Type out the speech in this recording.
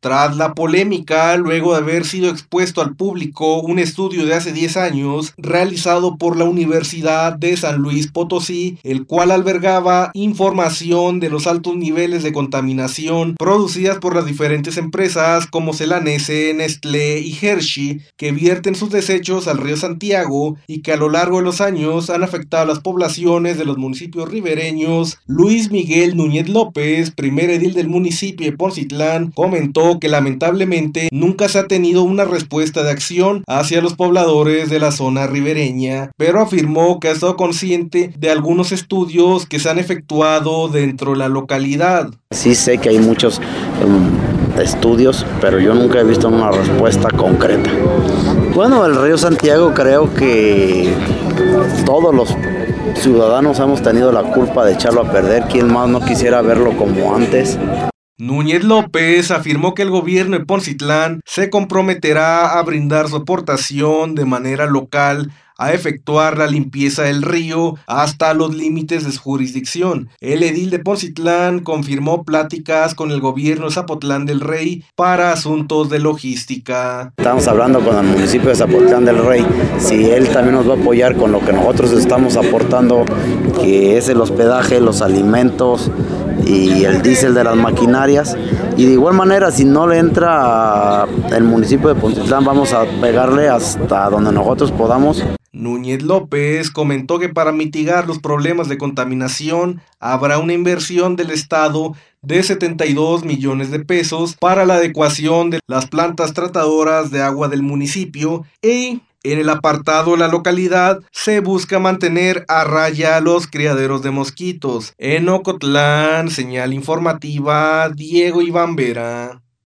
Tras la polémica, luego de haber sido expuesto al público un estudio de hace 10 años realizado por la Universidad de San Luis Potosí, el cual albergaba información de los altos niveles de contaminación producidas por las diferentes empresas como Celanese, Nestlé y Hershey, que vierten sus desechos al río Santiago y que a lo largo de los años han afectado a las poblaciones de los municipios ribereños, Luis Miguel Núñez López, primer edil del municipio de Poncitlán, comentó que lamentablemente nunca se ha tenido una respuesta de acción hacia los pobladores de la zona ribereña, pero afirmó que ha estado consciente de algunos estudios que se han efectuado dentro de la localidad. Sí sé que hay muchos estudios, pero yo nunca he visto una respuesta concreta. Bueno, el río Santiago creo que todos los ciudadanos hemos tenido la culpa de echarlo a perder. ¿Quién más no quisiera verlo como antes? Núñez López afirmó que el gobierno de Poncitlán se comprometerá a brindar su aportación de manera local a efectuar la limpieza del río hasta los límites de su jurisdicción. El edil de Poncitlán confirmó pláticas con el gobierno de Zapotlán del Rey para asuntos de logística. Estamos hablando con el municipio de Zapotlán del Rey, si él también nos va a apoyar con lo que nosotros estamos aportando, que es el hospedaje, los alimentos y el diésel de las maquinarias. Y de igual manera, si no le entra el municipio de Poncitlán, vamos a pegarle hasta donde nosotros podamos. Núñez López comentó que para mitigar los problemas de contaminación habrá una inversión del Estado de 72 millones de pesos para la adecuación de las plantas tratadoras de agua del municipio y en el apartado de la localidad se busca mantener a raya los criaderos de mosquitos. En Ocotlán, señal informativa, Diego Iván Vera.